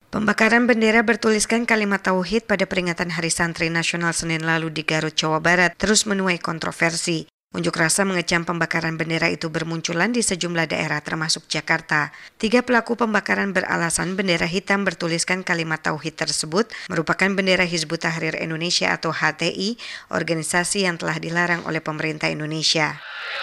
Pembakaran bendera bertuliskan kalimat tauhid pada peringatan Hari Santri Nasional Senin lalu di Garut, Jawa Barat terus menuai kontroversi. Unjuk rasa mengecam pembakaran bendera itu bermunculan di sejumlah daerah termasuk Jakarta. 3 pelaku pembakaran beralasan bendera hitam bertuliskan kalimat tauhid tersebut merupakan bendera Hizbut Tahrir Indonesia atau HTI, organisasi yang telah dilarang oleh pemerintah Indonesia.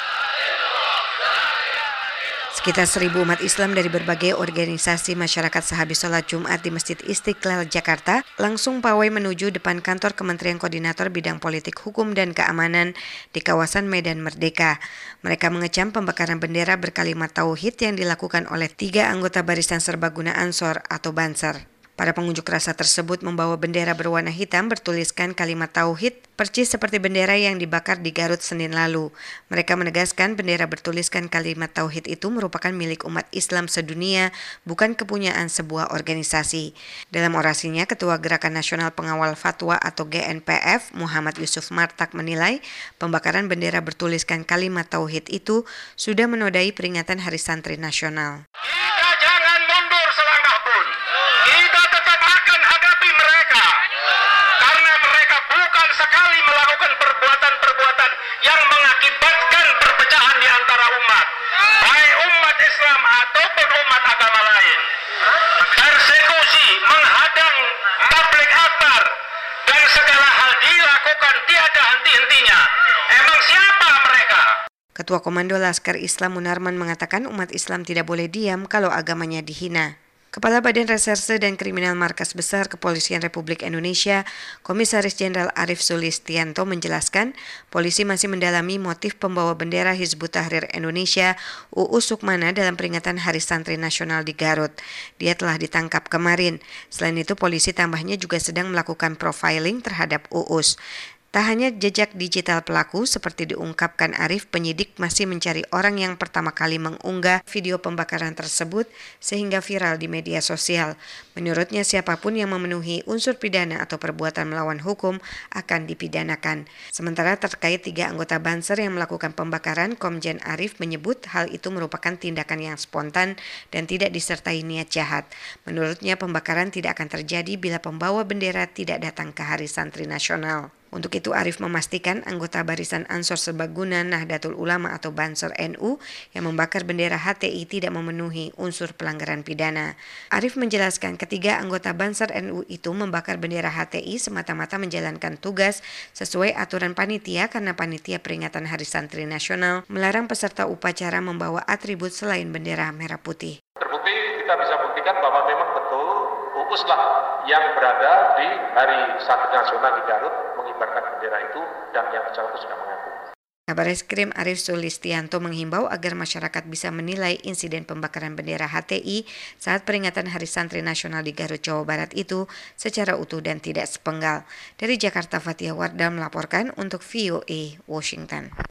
Sekitar 1.000 umat Islam dari berbagai organisasi masyarakat sehabis sholat Jumat di Masjid Istiqlal, Jakarta, langsung pawai menuju depan kantor Kementerian Koordinator Bidang Politik Hukum dan Keamanan di kawasan Medan Merdeka. Mereka mengecam pembakaran bendera berkalimat tauhid yang dilakukan oleh 3 anggota Barisan Serbaguna Ansor atau Banser. Para pengunjuk rasa tersebut membawa bendera berwarna hitam bertuliskan kalimat tauhid, percis seperti bendera yang dibakar di Garut Senin lalu. Mereka menegaskan bendera bertuliskan kalimat tauhid itu merupakan milik umat Islam sedunia, bukan kepunyaan sebuah organisasi. Dalam orasinya, Ketua Gerakan Nasional Pengawal Fatwa atau GNPF, Muhammad Yusuf Martak menilai pembakaran bendera bertuliskan kalimat tauhid itu sudah menodai peringatan Hari Santri Nasional. Sekali melakukan perbuatan-perbuatan yang mengakibatkan perpecahan di antara umat, baik umat Islam ataupun umat agama lain. Persekusi, menghadang tabligh akbar, dan segala hal dilakukan tiada henti-hentinya. Emang siapa mereka? Ketua Komando Laskar Islam Munarman mengatakan umat Islam tidak boleh diam kalau agamanya dihina. Kepala Badan Reserse dan Kriminal Markas Besar Kepolisian Republik Indonesia, Komisaris Jenderal Arief Sulistianto menjelaskan, polisi masih mendalami motif pembawa bendera Hizbut Tahrir Indonesia, Uus Sukmana dalam peringatan Hari Santri Nasional di Garut. Dia telah ditangkap kemarin. Selain itu, polisi tambahnya juga sedang melakukan profiling terhadap Uus. Tak hanya jejak digital pelaku, seperti diungkapkan Arief, penyidik masih mencari orang yang pertama kali mengunggah video pembakaran tersebut sehingga viral di media sosial. Menurutnya, siapapun yang memenuhi unsur pidana atau perbuatan melawan hukum akan dipidanakan. Sementara terkait 3 anggota Banser yang melakukan pembakaran, Komjen Arief menyebut hal itu merupakan tindakan yang spontan dan tidak disertai niat jahat. Menurutnya, pembakaran tidak akan terjadi bila pembawa bendera tidak datang ke Hari Santri Nasional. Untuk itu, Arief memastikan anggota Barisan Ansor Serbaguna Nahdlatul Ulama atau Banser NU yang membakar bendera HTI tidak memenuhi unsur pelanggaran pidana. Arief menjelaskan ketiga anggota Banser NU itu membakar bendera HTI semata-mata menjalankan tugas sesuai aturan panitia karena panitia peringatan Hari Santri Nasional melarang peserta upacara membawa atribut selain bendera merah putih. Terbukti kita bisa buktikan bahwa memang betul Uus lah yang berada di Hari Santri Nasional di Garut mengibarkan bendera itu dan yang bersangkutan sudah mengaku. Kabar Eskrim Arief Sulistianto menghimbau agar masyarakat bisa menilai insiden pembakaran bendera HTI saat peringatan Hari Santri Nasional di Garut, Jawa Barat itu secara utuh dan tidak sepenggal. Dari Jakarta, Fathia Wardah melaporkan untuk VOA Washington.